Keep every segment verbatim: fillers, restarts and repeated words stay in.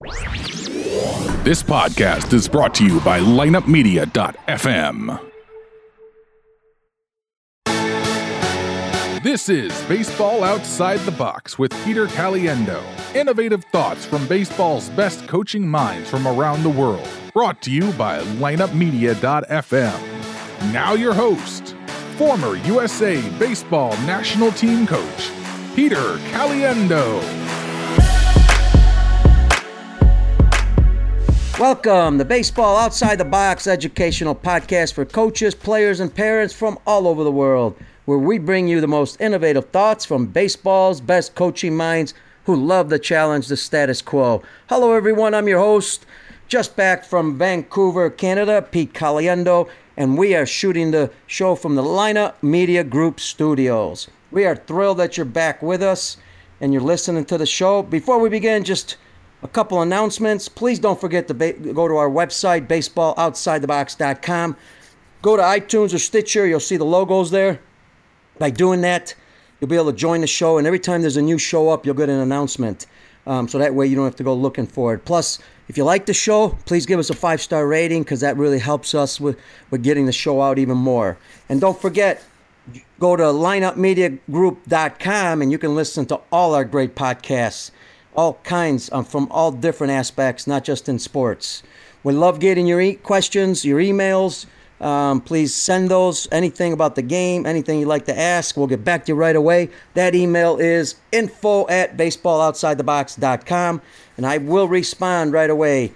This podcast is brought to you by lineup media dot f m. This is Baseball Outside the Box with Peter Caliendo. Innovative thoughts from baseball's best coaching minds from around the world. Brought to you by lineup media dot f m. Now your host, former U S A Baseball National Team Coach, Peter Caliendo. Welcome to Baseball Outside the Box, educational podcast for coaches, players, and parents from all over the world, where we bring you the most innovative thoughts from baseball's best coaching minds who love to challenge the status quo. Hello, everyone. I'm your host, just back from Vancouver, Canada, Pete Caliendo, and we are shooting the show from the Lineup Media Group studios. We are thrilled that you're back with us and you're listening to the show. Before we begin, just a couple announcements. Please don't forget to ba- go to our website, baseball outside the box dot com. Go to iTunes or Stitcher. You'll see the logos there. By doing that, you'll be able to join the show, and every time there's a new show up, you'll get an announcement. Um, so that way you don't have to go looking for it. Plus, if you like the show, please give us a five-star rating because that really helps us with, with getting the show out even more. And don't forget, go to lineup media group dot com and you can listen to all our great podcasts. All kinds, um, from all different aspects, not just in sports. We love getting your e- questions, your emails. Um, please send those. Anything about the game, anything you'd like to ask, we'll get back to you right away. That email is info at baseball outside the box dot com, and I will respond right away.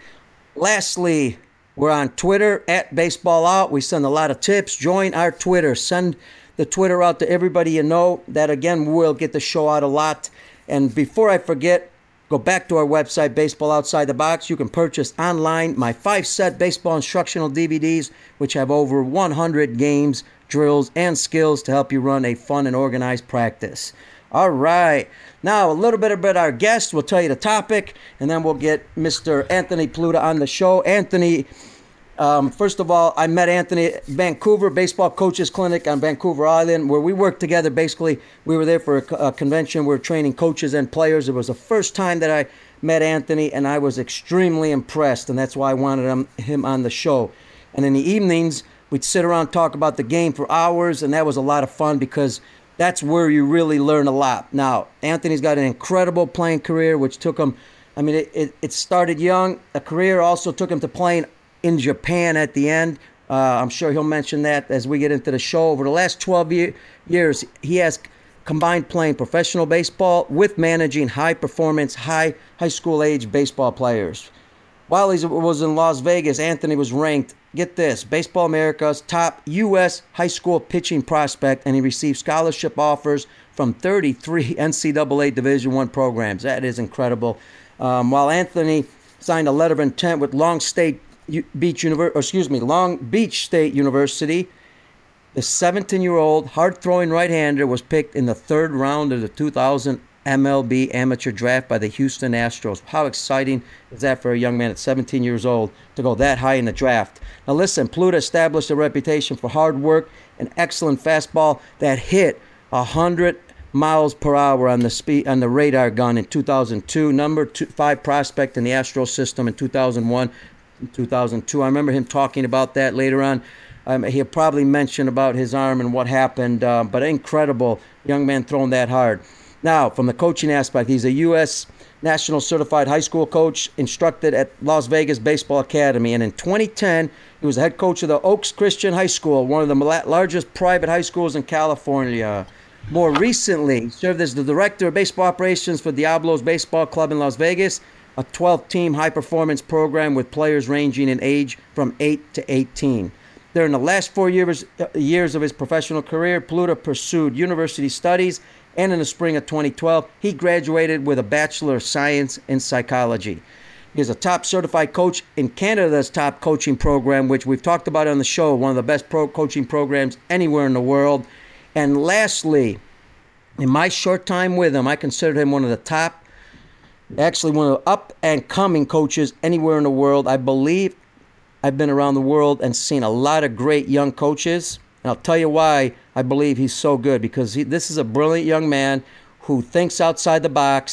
Lastly, we're on Twitter, at BaseballOut. We send a lot of tips. Join our Twitter. Send the Twitter out to everybody you know. That, again, will get the show out a lot. And before I forget, go back to our website, Baseball Outside the Box. You can purchase online my five-set baseball instructional D V Ds, which have over one hundred games, drills, and skills to help you run a fun and organized practice. All right. Now, a little bit about our guest. We'll tell you the topic, and then we'll get Mister Anthony Pluta on the show. Anthony, um, first of all, I met Anthony at Vancouver Baseball Coaches Clinic on Vancouver Island, where we worked together. Basically, we were there for a, a convention. We were training coaches and players. It was the first time that I met Anthony, and I was extremely impressed, and that's why I wanted him, him on the show. And in the evenings, we'd sit around and talk about the game for hours, and that was a lot of fun because that's where you really learn a lot. Now, Anthony's got an incredible playing career, which took him, I mean, it, it, it started young. A career also took him to playing in Japan at the end. Uh, I'm sure he'll mention that as we get into the show. Over the last twelve year, years, he has combined playing professional baseball with managing high-performance, high high school-age baseball players. While he was in Las Vegas, Anthony was ranked, get this, Baseball America's top U S high school pitching prospect, and he received scholarship offers from thirty-three N C double A Division I programs. That is incredible. Um, while Anthony signed a letter of intent with Long State Beach Univer- or excuse me, Long Beach State University, the seventeen-year-old hard-throwing right-hander was picked in the third round of the two thousand M L B amateur draft by the Houston Astros. How exciting is that for a young man at seventeen years old to go that high in the draft? Now listen, Pluta established a reputation for hard work and excellent fastball that hit one hundred miles per hour on the speed on the radar gun in two thousand two, number two, five prospect in the Astros system in two thousand one. In two thousand two. I remember him talking about that later on. Um, he'll probably mention about his arm and what happened, uh, but incredible young man throwing that hard. Now, from the coaching aspect, he's a U S National Certified High School coach, instructed at Las Vegas Baseball Academy, and in twenty ten, he was the head coach of the Oaks Christian High School, one of the largest private high schools in California. More recently, he served as the director of baseball operations for Diablos Baseball Club in Las Vegas, a twelve-team high-performance program with players ranging in age from eight to eighteen. During the last four years, years of his professional career, Pluta pursued university studies, and in the spring of twenty twelve, he graduated with a Bachelor of Science in Psychology. He is a top certified coach in Canada's top coaching program, which we've talked about on the show, one of the best pro coaching programs anywhere in the world. And lastly, in my short time with him, I considered him one of the top Actually, one of the up-and-coming coaches anywhere in the world. I believe I've been around the world and seen a lot of great young coaches. And I'll tell you why I believe he's so good, because he, this is a brilliant young man who thinks outside the box,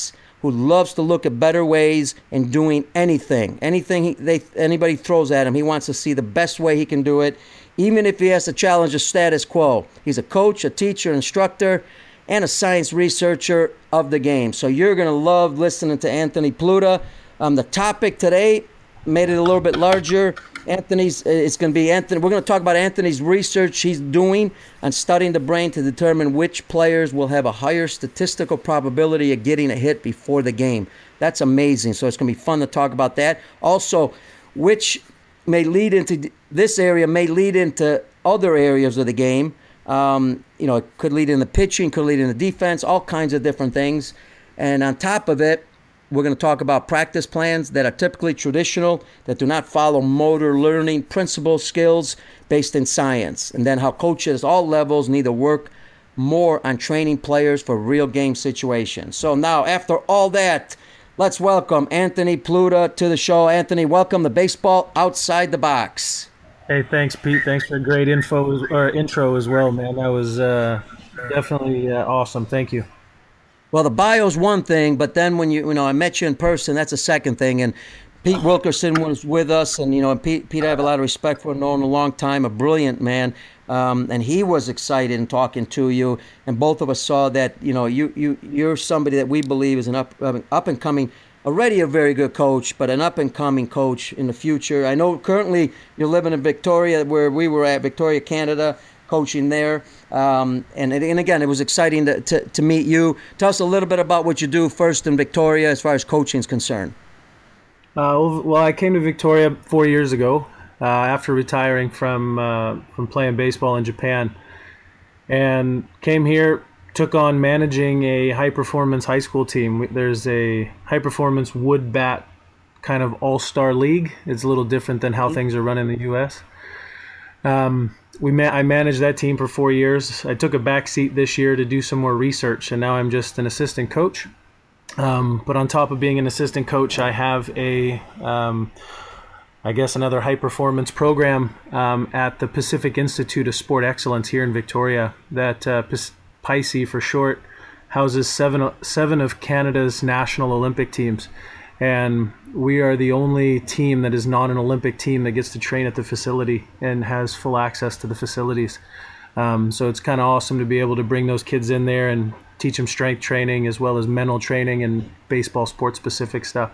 who loves to look at better ways in doing anything. Anything he, they, anybody throws at him, he wants to see the best way he can do it, even if he has to challenge the status quo. He's a coach, a teacher, instructor, and a science researcher of the game. So you're going to love listening to Anthony Pluta. Um, the topic today made it a little bit larger. Anthony's, it's going to be Anthony. We're going to talk about Anthony's research he's doing on studying the brain to determine which players will have a higher statistical probability of getting a hit before the game. That's amazing. So it's going to be fun to talk about that. Also, which may lead into this area, may lead into other areas of the game. Um, you know, it could lead into pitching, could lead into defense, all kinds of different things. And on top of it, we're going to talk about practice plans that are typically traditional, that do not follow motor learning principles, skills based in science, and then how coaches all levels need to work more on training players for real game situations. So now, after all that, let's welcome Anthony Pluta to the show. Anthony, welcome to Baseball Outside the Box. Hey, thanks, Pete. Thanks for a great info or intro as well, man. That was uh, definitely uh, awesome. Thank you. Well, the bio's one thing, but then when you, you know, I met you in person, that's a second thing. And Pete Wilkerson was with us, and, you know, Pete, Pete I have a lot of respect for, known a long time, a brilliant man. Um, and he was excited in talking to you. And both of us saw that, you know, you, you, you're somebody that we believe is an up, up and coming, already a very good coach, but an up and coming coach in the future. I know currently you're living in Victoria, where we were at, Victoria, Canada, coaching there. Um, and, and again, it was exciting to, to, to meet you. Tell us a little bit about what you do first in Victoria as far as coaching is concerned. Uh, well, I came to Victoria four years ago uh, after retiring from uh, from playing baseball in Japan, and came here, took on managing a high-performance high school team. There's a high-performance wood bat kind of all-star league. It's a little different than how things are run in the U S Um, we ma- I managed that team for four years. I took a back seat this year to do some more research, and now I'm just an assistant coach. Um, but on top of being an assistant coach, I have a, um, I guess, another high-performance program um, at the Pacific Institute of Sport Excellence here in Victoria that uh, P I C E for short houses seven, seven of Canada's national Olympic teams. And we are the only team that is not an Olympic team that gets to train at the facility and has full access to the facilities. Um, so it's kind of awesome to be able to bring those kids in there and teach them strength training as well as mental training and baseball sport-specific stuff.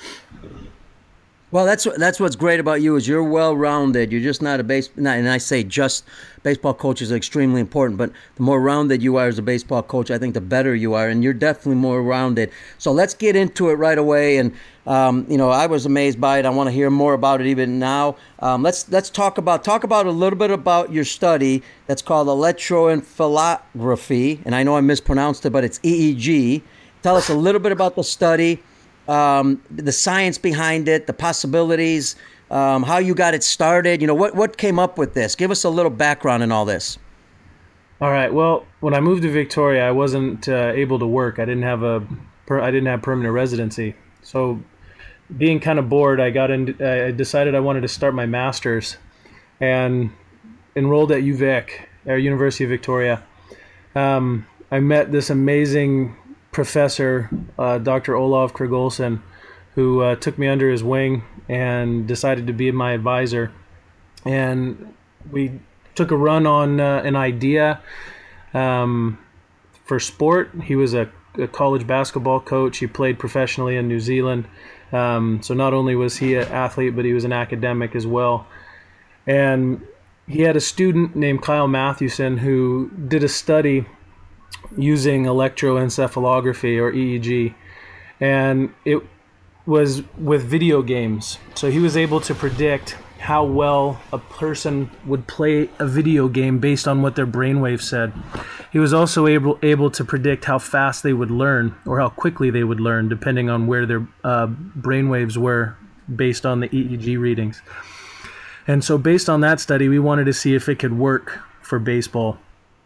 Well, that's that's what's great about you is you're well-rounded. You're just not a base, not, and I say just baseball coaches are extremely important, but the more rounded you are as a baseball coach, I think the better you are, and you're definitely more rounded. So let's get into it right away. And um, you know, I was amazed by it. I want to hear more about it even now. Um, let's let's talk about talk about a little bit about your study that's called electroencephalography, and I know I mispronounced it, but it's E E G. Tell us a little bit about the study. Um, the science behind it, the possibilities, um, how you got it started. You know, what, what came up with this? Give us a little background in all this. All right. Well, when I moved to Victoria, I wasn't uh, able to work. I didn't have a, per, I didn't have permanent residency. So, being kind of bored, I got in. I decided I wanted to start my master's, and enrolled at U V I C, or University of Victoria. Um, I met this amazing professor, uh, Doctor Olav Krigolson, who uh, took me under his wing and decided to be my advisor. And we took a run on uh, an idea um, for sport. He was a, a college basketball coach. He played professionally in New Zealand. Um, so not only was he an athlete, but he was an academic as well. And he had a student named Kyle Mathewson who did a study using electroencephalography, or E E G, and it was with video games. So he was able to predict how well a person would play a video game based on what their brainwaves said. He was also able able to predict how fast they would learn, or how quickly they would learn, depending on where their uh, brainwaves were based on the E E G readings. And so based on that study, we wanted to see if it could work for baseball.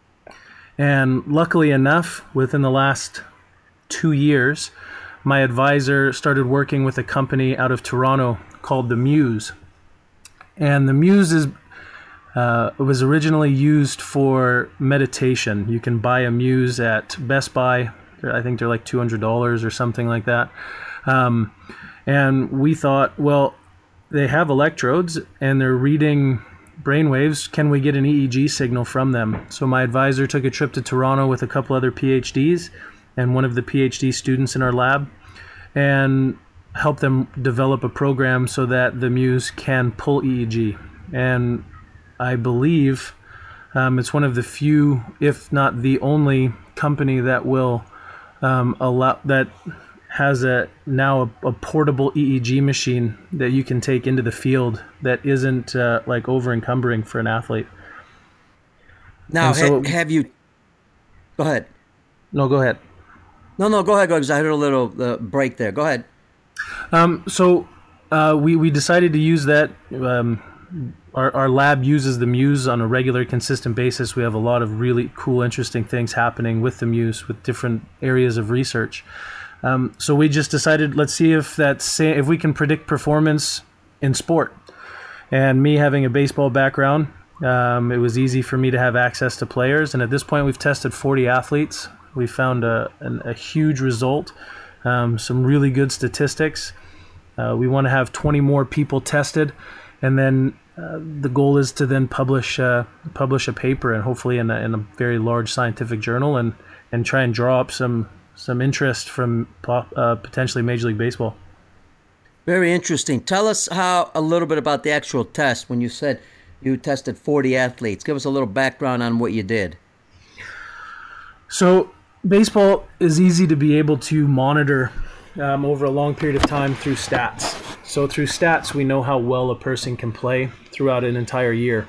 And luckily enough, within the last two years, my advisor started working with a company out of Toronto called the Muse. And the Muse is, uh, was originally used for meditation. You can buy a Muse at Best Buy. I think they're like two hundred dollars or something like that. Um, and we thought, well, they have electrodes and they're reading brainwaves. Can we get an E E G signal from them? So my advisor took a trip to Toronto with a couple other PhDs and one of the PhD students in our lab, and help them develop a program so that the Muse can pull E E G. And I believe um, it's one of the few, if not the only, company that will um, allow that has a now a, a portable E E G machine that you can take into the field that isn't uh, like over encumbering for an athlete. Now, so, ha- have you? Go ahead. No, go ahead. No, no, go ahead, go because I heard a little uh, break there. Go ahead. Um, so uh, we we decided to use that. Um, our our lab uses the Muse on a regular, consistent basis. We have a lot of really cool, interesting things happening with the Muse with different areas of research. Um, so we just decided, let's see if that's if we can predict performance in sport. And me having a baseball background, um, it was easy for me to have access to players. And at this point, we've tested forty athletes. We found a, an, a huge result, um, some really good statistics. Uh, we want to have twenty more people tested, and then uh, the goal is to then publish uh, publish a paper, and hopefully in a, in a very large scientific journal, and, and try and draw up some some interest from uh, potentially Major League Baseball. Very interesting. Tell us how a little bit about the actual test. When you said you tested forty athletes, give us a little background on what you did. So baseball is easy to be able to monitor um, over a long period of time through stats. So through stats, we know how well a person can play throughout an entire year.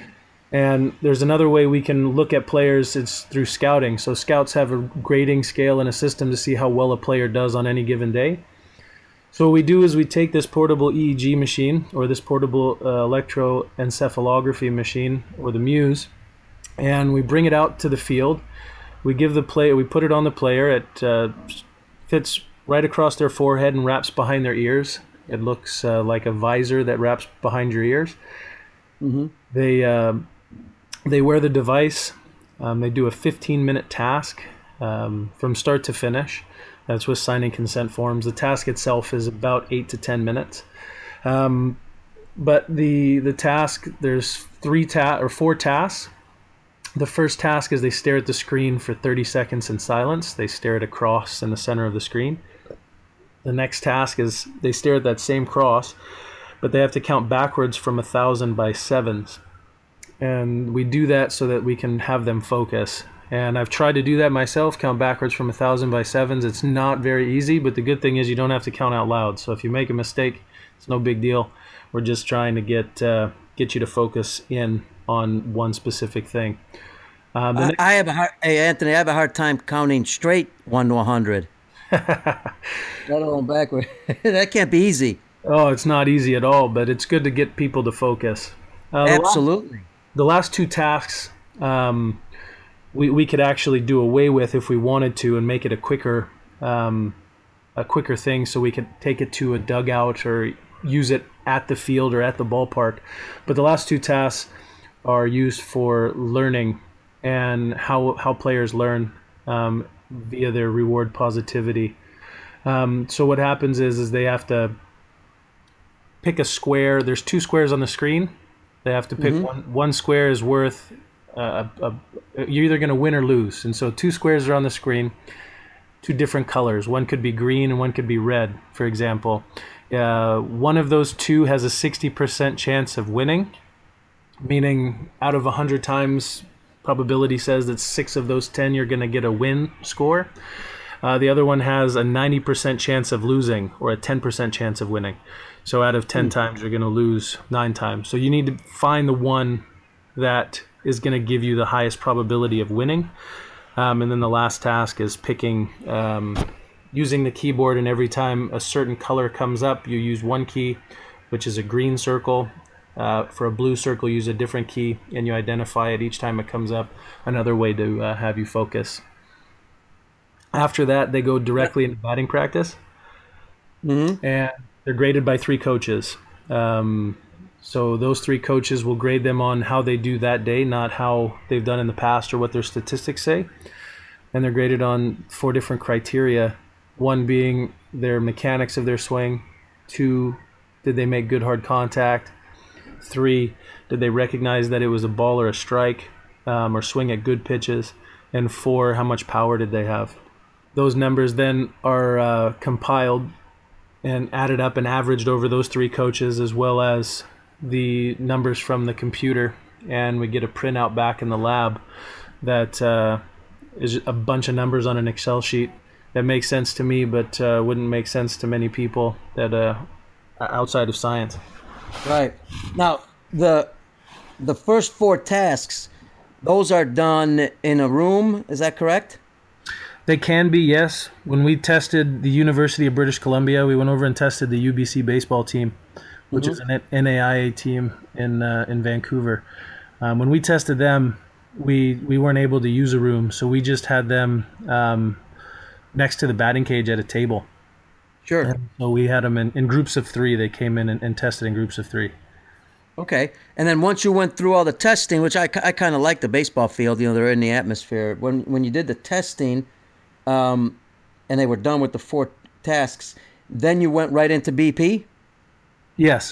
And there's another way we can look at players, it's through scouting. So scouts have a grading scale and a system to see how well a player does on any given day. So what we do is we take this portable E E G machine, or this portable uh, electroencephalography machine, or the Muse, and we bring it out to the field. We give the player, we put it on the player. It uh, fits right across their forehead and wraps behind their ears. It looks uh, like a visor that wraps behind your ears. Mm-hmm. They uh, they wear the device. Um, they do a fifteen minute task um, from start to finish. That's with signing consent forms. The task itself is about eight to ten minutes. Um, but the the task, there's three ta- or four tasks. The first task is they stare at the screen for thirty seconds in silence. They stare it across in the center of the screen. The next task is they stare at that same cross, but they have to count backwards from a thousand by sevens. And we do that so that we can have them focus. And I've tried to do that myself, count backwards from a thousand by sevens. It's not very easy, but the good thing is you don't have to count out loud. So if you make a mistake, it's no big deal. We're just trying to get uh, get you to focus in on one specific thing. Um, I, I have a hard, hey Anthony, I have a hard time counting straight one to a hundred. Let alone backward. That can't be easy. Oh, it's not easy at all, but it's good to get people to focus. Uh, Absolutely. The last, the last two tasks um, we we could actually do away with if we wanted to, and make it a quicker um, a quicker thing, so we could take it to a dugout or use it at the field or at the ballpark. But the last two tasks are used for learning and how how players learn um, via their reward positivity. Um, so what happens is is they have to pick a square. There's two squares on the screen. They have to pick mm-hmm. one. One square is worth uh, a, a, you're either going to win or lose. And so two squares are on the screen, two different colors. One could be green and one could be red, for example. Uh, one of those two has a sixty percent chance of winning, meaning out of one hundred times, probability says that six of those ten you're going to get a win score. Uh, the other one has a ninety percent chance of losing, or a ten percent chance of winning. So out of ten mm. times, you're going to lose nine times. So you need to find the one that is going to give you the highest probability of winning. Um, and then the last task is picking, um, using the keyboard, and every time a certain color comes up, you use one key, which is a green circle. Uh, for a blue circle, use a different key, and you identify it each time it comes up. Another way to uh, have you focus. After that, they go directly into batting practice, mm-hmm. and they're graded by three coaches. Um, so those three coaches will grade them on how they do that day, not how they've done in the past or what their statistics say. and they're graded on four different criteria. One being their mechanics of their swing. Two, did they make good hard contact? Three, did they recognize that it was a ball or a strike, um, or swing at good pitches? And four, how much power did they have? Those numbers then are uh, compiled and added up and averaged over those three coaches, as well as the numbers from the computer, and we get a printout back in the lab that uh, is a bunch of numbers on an Excel sheet that makes sense to me, but uh, wouldn't make sense to many people that uh, outside of science. Right. Now, the the first four tasks, those are done in a room, is that correct? They can be, yes. When we tested the University of British Columbia, we went over and tested the U B C baseball team, which mm-hmm. is an N A I A team in uh, in Vancouver. Um, when we tested them, we we weren't able to use a room, so we just had them um, next to the batting cage at a table. Sure. And so we had them in, in groups of three. They came in and, and tested in groups of three. Okay. And then once you went through all the testing, which I, I kind of like the baseball field, you know, they're in the atmosphere. When when you did the testing, um, and they were done with the four tasks, then you went right into B P? Yes.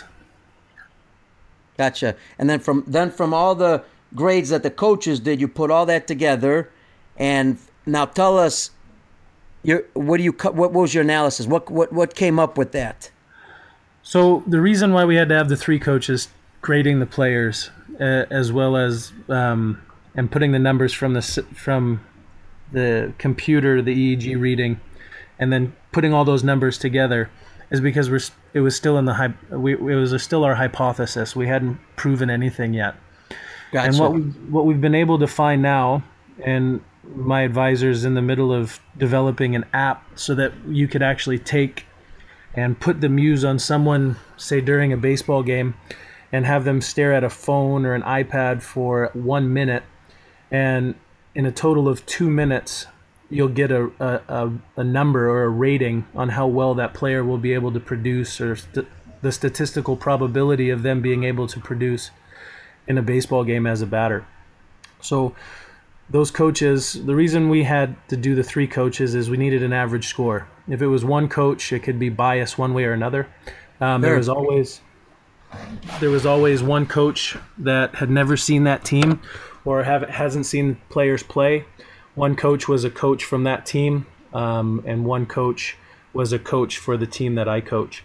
Gotcha. And then from then from all the grades that the coaches did, you put all that together. And now tell us, your what do you what was your analysis? What what what came up with that? So the reason why we had to have the three coaches grading the players, uh, as well as um, and putting the numbers from the from the computer, the E E G reading, and then putting all those numbers together, is because we're it was still in the we it was still our hypothesis. We hadn't proven anything yet. Gotcha. And what we what we've been able to find now, and my advisor's in the middle of developing an app so that you could actually take and put the muse on someone, say during a baseball game, and have them stare at a phone or an iPad for one minute, and in a total of two minutes, you'll get a, a, a number or a rating on how well that player will be able to produce, or st- the statistical probability of them being able to produce in a baseball game as a batter. So those coaches, the reason we had to do the three coaches is we needed an average score. If it was one coach, it could be biased one way or another. Um, there was always there was always one coach that had never seen that team or haven't hasn't seen players play. One coach was a coach from that team, um, and one coach was a coach for the team that I coach.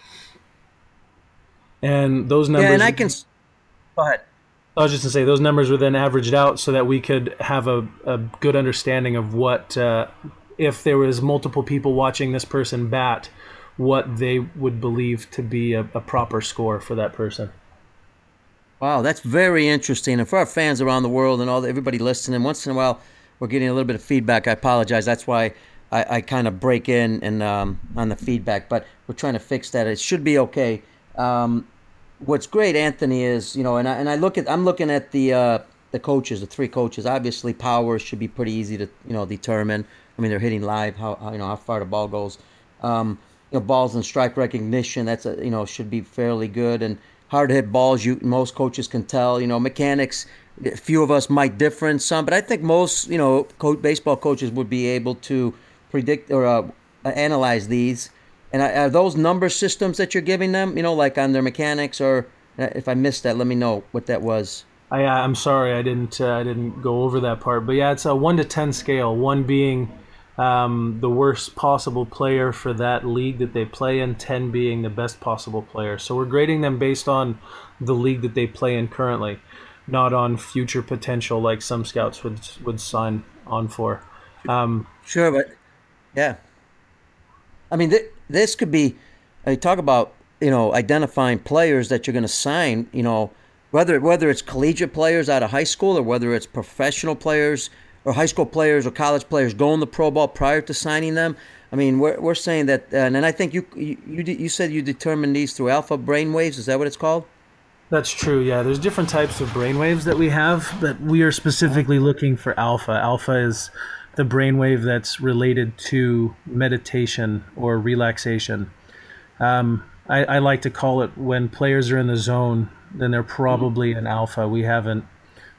And those numbers. Yeah, and I can. Go ahead. I was just going to say, those numbers were then averaged out so that we could have a, a good understanding of what, uh, if there was multiple people watching this person bat, what they would believe to be a, a proper score for that person. Wow, that's very interesting. And for our fans around the world and all the, everybody listening, once in a while we're getting a little bit of feedback. I apologize. That's why I, I kind of break in and um, on the feedback, but we're trying to fix that. It should be okay. Um, What's great, Anthony, is, you know, and I, and I look at, I'm looking at the uh, the coaches, the three coaches. Obviously, power should be pretty easy to, you know, determine. I mean, they're hitting live, how, how you know how far the ball goes. Um, you know, balls and strike recognition, that's a, you know, should be fairly good. And hard to hit balls, you most coaches can tell. You know, mechanics, a few of us might differ in some, but I think most, you know, co- baseball coaches would be able to predict or uh, analyze these. And are those number systems that you're giving them, you know, like on their mechanics, or if I missed that, let me know what that was. I, I'm sorry, I didn't uh, I didn't go over that part. But yeah, it's a one to ten scale, one being um, the worst possible player for that league that they play in, ten being the best possible player. So we're grading them based on the league that they play in currently, not on future potential like some scouts would would sign on for. Um, sure, but yeah. I mean, th- this could be, I talk about, you know, identifying players that you're going to sign, you know, whether whether it's collegiate players out of high school or whether it's professional players or high school players or college players going the pro ball prior to signing them. I mean, we're we're saying that, uh, and I think you, you you you said you determined these through alpha brainwaves. Is that what it's called? That's true, yeah. There's different types of brainwaves that we have, but we are specifically looking for alpha. Alpha is the brainwave that's related to meditation or relaxation. Um, I, I like to call it when players are in the zone, then they're probably an alpha. We haven't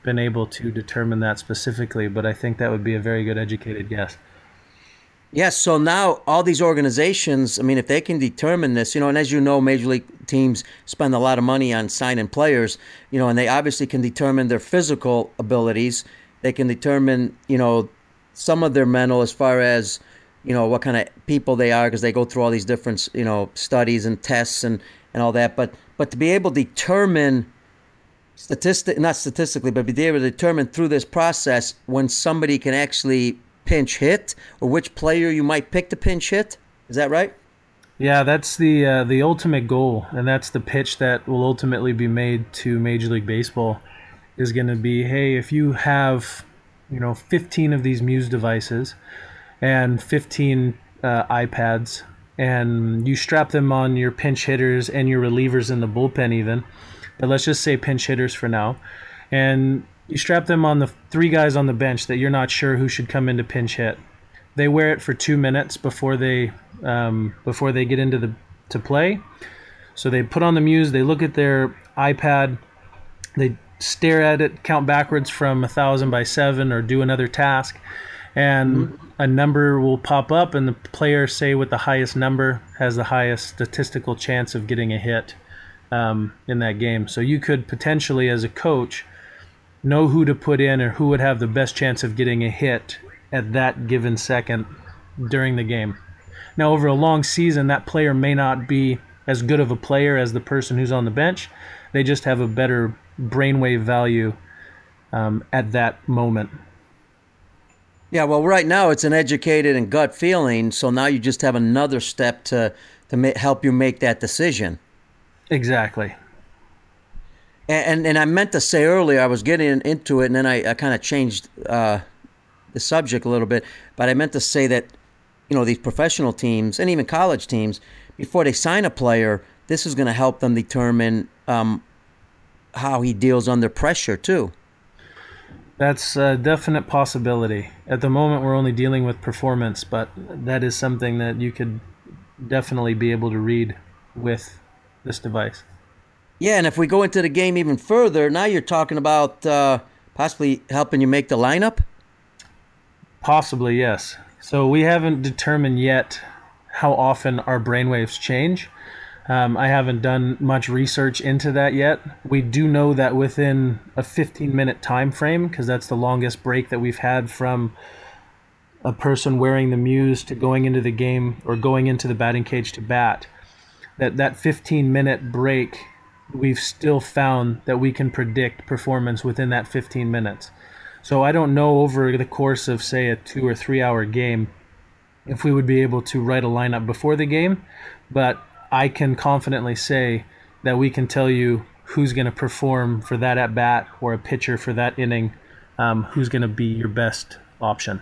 been able to determine that specifically, but I think that would be a very good educated guess. Yes, so now all these organizations, I mean, if they can determine this, you know, and as you know, Major League teams spend a lot of money on signing players, you know, and they obviously can determine their physical abilities. They can determine, you know, some of their mental as far as, you know, what kind of people they are, because they go through all these different, you know, studies and tests and, and all that. But but to be able to determine, statistic, not statistically, but be able to determine through this process when somebody can actually pinch hit, or which player you might pick to pinch hit. Is that right? Yeah, that's the uh, the ultimate goal, and that's the pitch that will ultimately be made to Major League Baseball. Is going to be, hey, if you have, you know, fifteen of these Muse devices and fifteen uh, iPads, and you strap them on your pinch hitters and your relievers in the bullpen even, but let's just say pinch hitters for now, and you strap them on the three guys on the bench that you're not sure who should come in to pinch hit. They wear it for two minutes before they um, before they get into the to play. So they put on the Muse, they look at their iPad, they stare at it, count backwards from a thousand by seven, or do another task, and mm-hmm. a number will pop up, and the player, say with the highest number, has the highest statistical chance of getting a hit um, in that game. So you could potentially, as a coach, know who to put in or who would have the best chance of getting a hit at that given second during the game. Now, over a long season, that player may not be as good of a player as the person who's on the bench. They just have a better brainwave value um, at that moment. Yeah, well, right now it's an educated and gut feeling, so now you just have another step to, to ma- help you make that decision. Exactly. And and I meant to say earlier, I was getting into it, and then I, I kind of changed uh, the subject a little bit. But I meant to say that, you know, these professional teams and even college teams, before they sign a player, this is going to help them determine um, how he deals under pressure too. That's a definite possibility. At the moment, we're only dealing with performance, but that is something that you could definitely be able to read with this device. Yeah, and if we go into the game even further, now you're talking about uh, possibly helping you make the lineup? Possibly, yes. So we haven't determined yet how often our brainwaves change. Um, I haven't done much research into that yet. We do know that within a fifteen-minute time frame, because that's the longest break that we've had from a person wearing the Muse to going into the game or going into the batting cage to bat, that that fifteen-minute break, we've still found that we can predict performance within that fifteen minutes. So I don't know over the course of, say, a two or three hour game if we would be able to write a lineup before the game, but I can confidently say that we can tell you who's going to perform for that at-bat, or a pitcher for that inning, um, who's going to be your best option.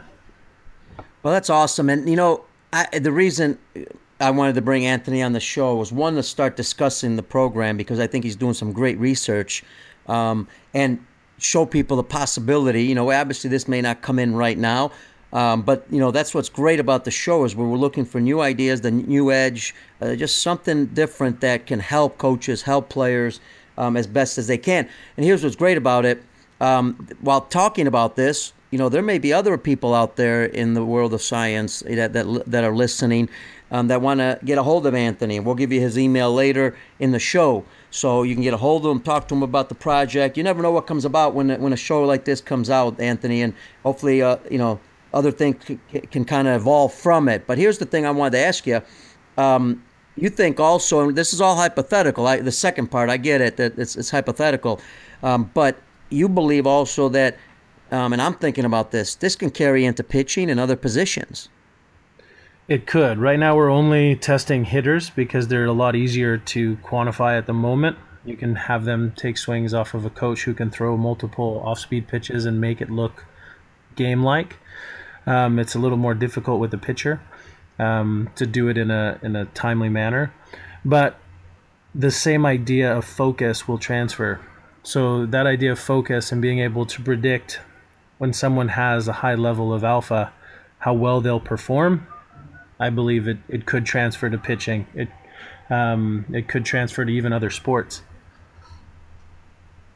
Well, that's awesome. And, you know, I, the reason I wanted to bring Anthony on the show was, one, to start discussing the program, because I think he's doing some great research, um, and show people the possibility. You know, obviously this may not come in right now, um, but, you know, that's what's great about the show, is where we're looking for new ideas, the new edge, uh, just something different that can help coaches, help players um, as best as they can. And here's what's great about it. Um, while talking about this, you know, there may be other people out there in the world of science that that, that are listening um, that want to get a hold of Anthony. We'll give you his email later in the show, so you can get a hold of him, talk to him about the project. You never know what comes about when when a show like this comes out, Anthony, and hopefully, uh, you know, other things can, can kind of evolve from it. But here's the thing I wanted to ask you. Um, you think also, and this is all hypothetical, I, the second part, I get it, that it's, it's hypothetical, um, but you believe also that, um, and I'm thinking about this, this can carry into pitching and other positions. It could. Right now we're only testing hitters because they're a lot easier to quantify at the moment. You can have them take swings off of a coach who can throw multiple off-speed pitches and make it look game-like. Um, it's a little more difficult with the pitcher um, to do it in a in a timely manner. But the same idea of focus will transfer. So that idea of focus and being able to predict when someone has a high level of alpha, how well they'll perform, I believe it, it could transfer to pitching. It um, it could transfer to even other sports.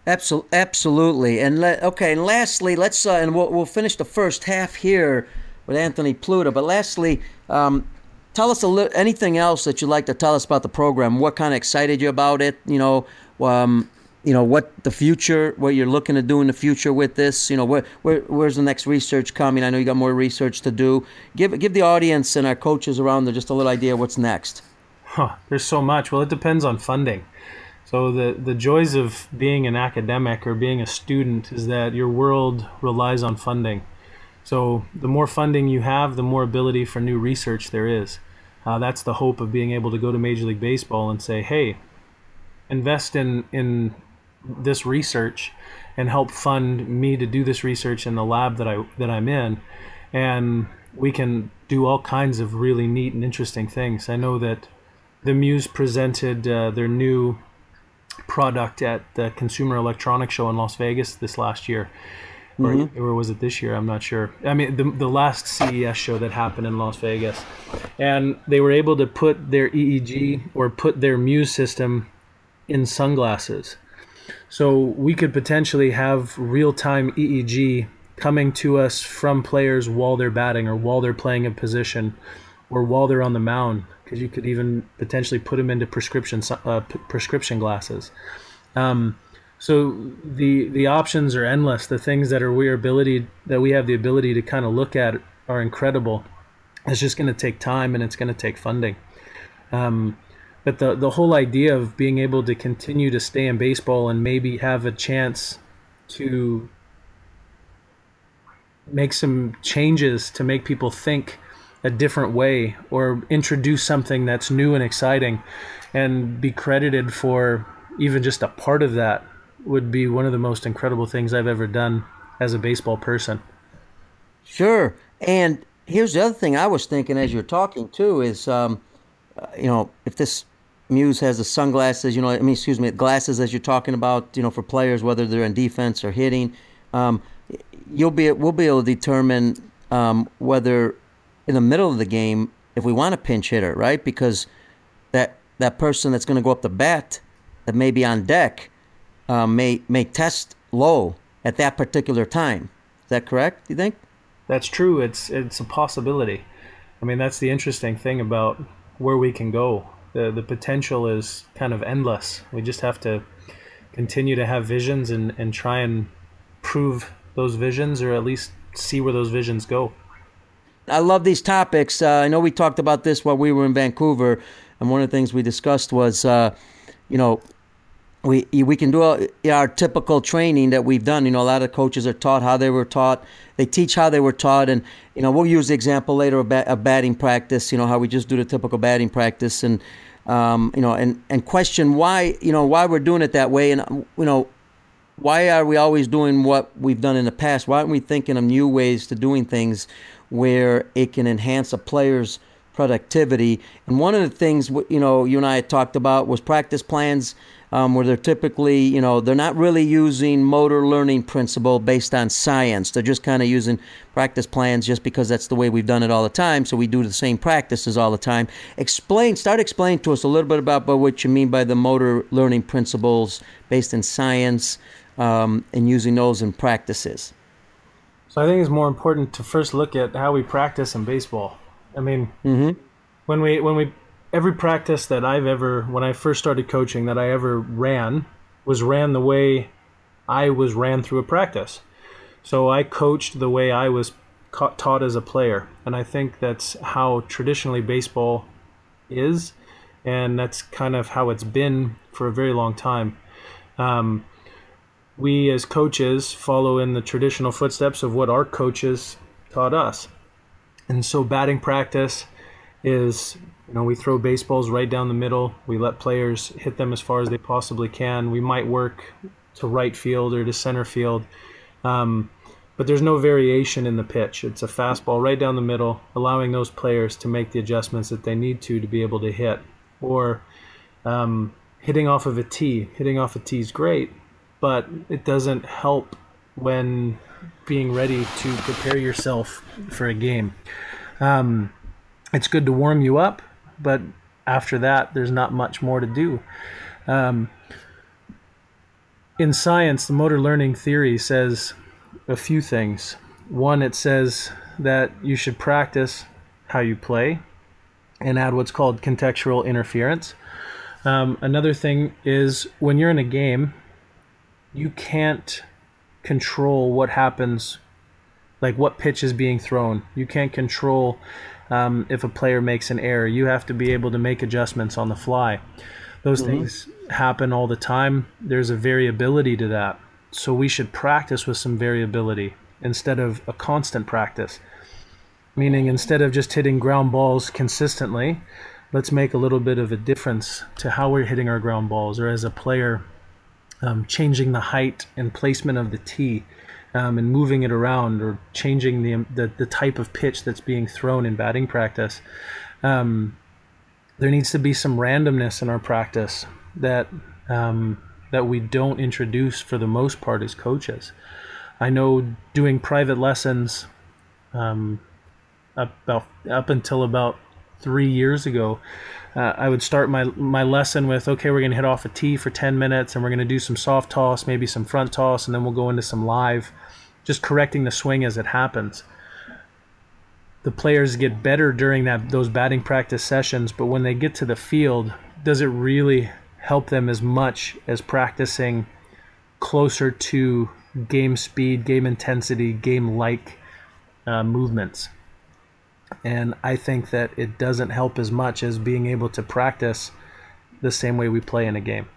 Absolutely, absolutely. And let, okay, and lastly, let's uh, and we'll we'll finish the first half here with Anthony Pluta. But lastly, um, tell us a li- anything else that you'd like to tell us about the program. What kind of excited you about it? You know, um, you know what the future, what you're looking to do in the future with this. You know, where, where where's the next research coming? I know you got more research to do. Give give the audience and our coaches around there just a little idea of what's next. Huh, there's so much. Well, it depends on funding. So the, the joys of being an academic or being a student is that your world relies on funding. So the more funding you have, the more ability for new research there is. Uh, that's the hope of being able to go to Major League Baseball and say, hey, invest in, in this research and help fund me to do this research in the lab that, I, that I'm in. And we can do all kinds of really neat and interesting things. I know that the Muse presented uh, their new product at the Consumer Electronics Show in Las Vegas this last year, or, mm-hmm. or was it this year? I'm not sure. I mean, the the last C E S show that happened in Las Vegas, and they were able to put their E E G or put their Muse system in sunglasses, so we could potentially have real-time E E G coming to us from players while they're batting or while they're playing a position or while they're on the mound. Because you could even potentially put them into prescription uh, p- prescription glasses. Um, so the the options are endless. The things that are we ability that we have the ability to kind of look at are incredible. It's just going to take time and it's going to take funding. Um, but the the whole idea of being able to continue to stay in baseball and maybe have a chance to make some changes to make people think a different way or introduce something that's new and exciting and be credited for even just a part of that would be one of the most incredible things I've ever done as a baseball person. Sure. And here's the other thing I was thinking as you're talking too is, um, uh, you know, if this Muse has the sunglasses, you know, I mean, excuse me, glasses as you're talking about, you know, for players, whether they're in defense or hitting, um, you'll be, we'll be able to determine um, whether in the middle of the game, if we want a pinch hitter, right? Because that that person that's going to go up the bat that may be on deck um, may may test low at that particular time. Is that correct, you think? That's true. It's it's a possibility. I mean, that's the interesting thing about where we can go. The the potential is kind of endless. We just have to continue to have visions and, and try and prove those visions, or at least see where those visions go. I love these topics. Uh, I know we talked about this while we were in Vancouver, and one of the things we discussed was, uh, you know, we we can do our, our typical training that we've done. You know, a lot of coaches are taught how they were taught. They teach how they were taught, and you know, we'll use the example later of, bat, of batting practice. You know, how we just do the typical batting practice, and um, you know, and and question why you know why we're doing it that way, and you know. Why are we always doing what we've done in the past? Why aren't we thinking of new ways to doing things where it can enhance a player's productivity? And one of the things, you know, you and I had talked about was practice plans um, where they're typically, you know, they're not really using motor learning principle based on science. They're just kind of using practice plans just because that's the way we've done it all the time. So we do the same practices all the time. Explain, start explaining to us a little bit about, about what you mean by the motor learning principles based in science. Um, and using those in practices. So I think it's more important to first look at how we practice in baseball. I mean, mm-hmm. when we when we every practice that I've ever when I first started coaching that I ever ran was ran the way I was ran through a practice. So I coached the way I was ca- taught as a player, and I think that's how traditionally baseball is, and that's kind of how it's been for a very long time. Um, We as coaches follow in the traditional footsteps of what our coaches taught us. And so batting practice is, you know, we throw baseballs right down the middle. We let players hit them as far as they possibly can. We might work to right field or to center field. Um, but there's no variation in the pitch. It's a fastball right down the middle, allowing those players to make the adjustments that they need to to be able to hit. Or um, hitting off of a tee. Hitting off a tee is great, but it doesn't help when being ready to prepare yourself for a game. Um, it's good to warm you up, but after that, there's not much more to do. Um, in science, the motor learning theory says a few things. One, it says that you should practice how you play and add what's called contextual interference. Um, another thing is when you're in a game, you can't control what happens, like what pitch is being thrown. You can't control um, if a player makes an error. You have to be able to make adjustments on the fly. Those mm-hmm. things happen all the time. There's a variability to that. So we should practice with some variability instead of a constant practice. Meaning instead of just hitting ground balls consistently, let's make a little bit of a difference to how we're hitting our ground balls, or as a player, um, changing the height and placement of the tee um, and moving it around, or changing the, the, the type of pitch that's being thrown in batting practice. Um, there needs to be some randomness in our practice that um, that we don't introduce for the most part as coaches. I know doing private lessons um, about up until about three years ago, uh, I would start my my lesson with, okay, we're going to hit off a tee for ten minutes, and we're going to do some soft toss, maybe some front toss, and then we'll go into some live, just correcting the swing as it happens. The players get better during that those batting practice sessions, but when they get to the field, does it really help them as much as practicing closer to game speed, game intensity, game-like uh, movements? And I think that it doesn't help as much as being able to practice the same way we play in a game.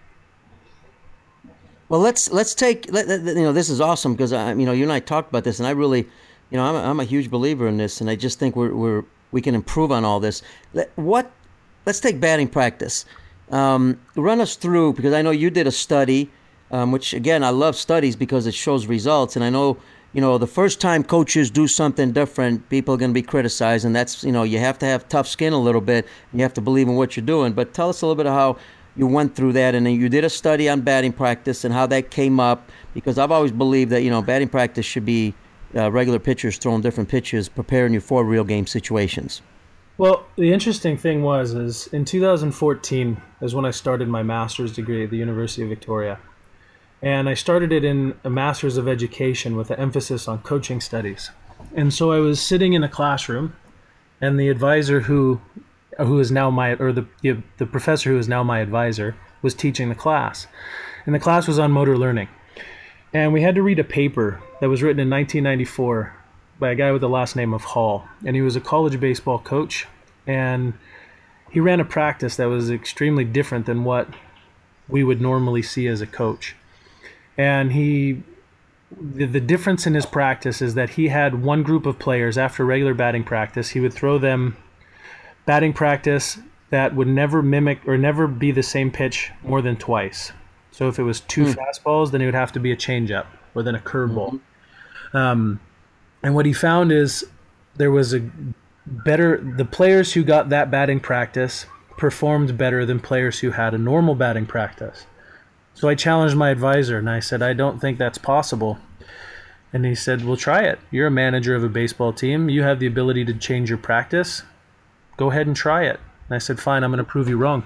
Well, let's let's take let, let, you know this is awesome because I you know you and I talked about this, and I really you know I'm a, I'm a huge believer in this, and I just think we're we're we can improve on all this. Let, what let's take batting practice. Um, run us through, because I know you did a study, um, which again I love studies because it shows results, and I know. You know, the first time coaches do something different, people are going to be criticized, and that's, you know, you have to have tough skin a little bit, and you have to believe in what you're doing. But tell us a little bit of how you went through that, and then you did a study on batting practice and how that came up, because I've always believed that, you know, batting practice should be uh, regular pitchers throwing different pitches, preparing you for real game situations. Well, the interesting thing was, is in two thousand fourteen is when I started my master's degree at the University of Victoria. And I started it in a Master's of Education with an emphasis on coaching studies. And so I was sitting in a classroom, and the advisor who who is now my, or the, the professor who is now my advisor was teaching the class. And the class was on motor learning. And we had to read a paper that was written in nineteen ninety-four by a guy with the last name of Hall. And he was a college baseball coach. And he ran a practice that was extremely different than what we would normally see as a coach. And he, the, the difference in his practice is that he had one group of players after regular batting practice. He would throw them batting practice that would never mimic or never be the same pitch more than twice. So if it was two mm. fastballs, then it would have to be a changeup or then a curveball. Mm-hmm. Um, and what he found is there was a better, the players who got that batting practice performed better than players who had a normal batting practice. So I challenged my advisor, and I said, I don't think that's possible. And he said, well, try it. You're a manager of a baseball team. You have the ability to change your practice. Go ahead and try it. And I said, fine, I'm going to prove you wrong.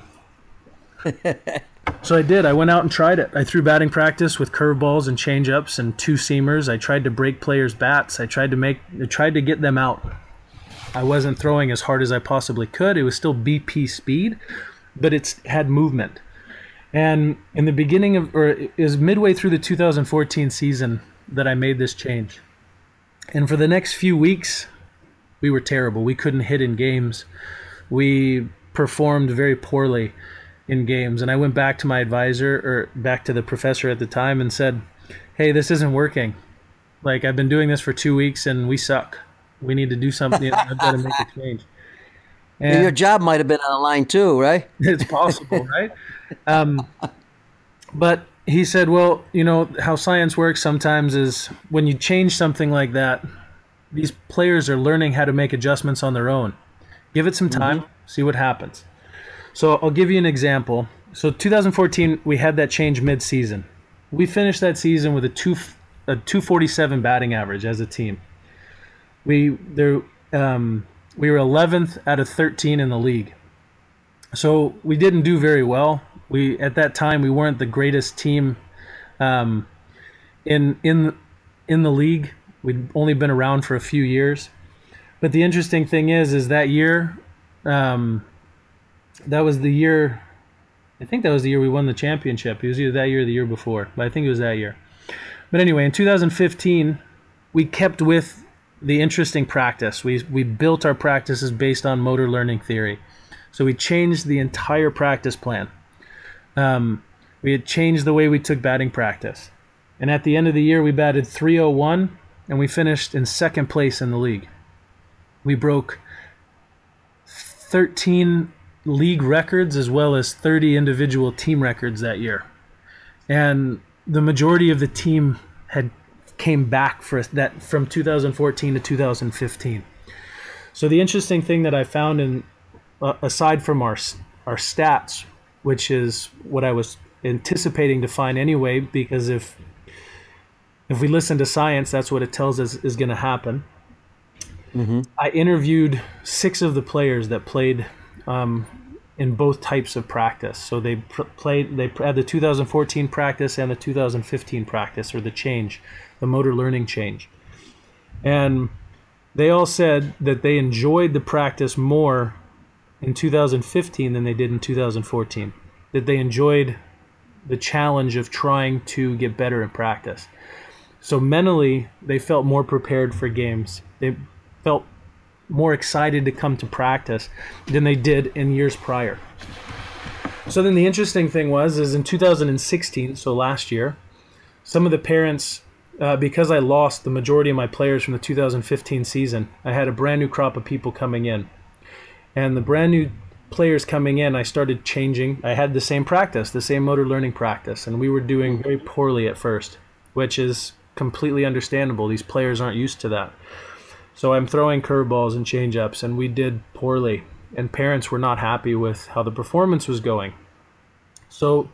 So I did. I went out and tried it. I threw batting practice with curveballs and changeups and two seamers. I tried to break players' bats. I tried to make, I tried to get them out. I wasn't throwing as hard as I possibly could. It was still B P speed, but it had movement. And in the beginning of, or it was midway through the two thousand fourteen season that I made this change. And for the next few weeks, we were terrible. We couldn't hit in games. We performed very poorly in games. And I went back to my advisor, or back to the professor at the time, and said, hey, this isn't working. Like, I've been doing this for two weeks and we suck. We need to do something. I've got to make a change. And your job might have been on the line too, right? It's possible, right? Um, but he said, well, you know, how science works sometimes is when you change something like that, these players are learning how to make adjustments on their own. Give it some time, mm-hmm. see what happens. So I'll give you an example. So two thousand fourteen, we had that change mid-season. We finished that season with a two a two forty-seven batting average as a team. We there um, we were eleventh out of thirteen in the league. So we didn't do very well. We at that time we weren't the greatest team Um, in in in the league, we'd only been around for a few years, but the interesting thing is, is that year, um, that was the year. I think that was the year we won the championship. It was either that year or the year before, but I think it was that year. But anyway, in two thousand fifteen, we kept with the interesting practice. We we built our practices based on motor learning theory. So we changed the entire practice plan. Um, we had changed the way we took batting practice. And at the end of the year, we batted three oh one, and we finished in second place in the league. We broke thirteen league records as well as thirty individual team records that year. And the majority of the team had came back for that from two thousand fourteen to two thousand fifteen. So the interesting thing that I found, in uh, aside from our our stats, which is what I was anticipating to find anyway, because if if we listen to science, that's what it tells us is going to happen. Mm-hmm. I interviewed six of the players that played um, in both types of practice. So they pr- played, they had the two thousand fourteen practice and the two thousand fifteen practice, or the change, the motor learning change. And they all said that they enjoyed the practice more in two thousand fifteen than they did in two thousand fourteen. That they enjoyed the challenge of trying to get better in practice. So mentally, they felt more prepared for games. They felt more excited to come to practice than they did in years prior. So then the interesting thing was, is in two thousand sixteen, so last year, some of the parents, uh, because I lost the majority of my players from the two thousand fifteen season, I had a brand new crop of people coming in. And the brand new players coming in, I started changing. I had the same practice, the same motor learning practice, and we were doing very poorly at first, which is completely understandable. These players aren't used to that. So I'm throwing curveballs and change-ups, and we did poorly, and parents were not happy with how the performance was going. So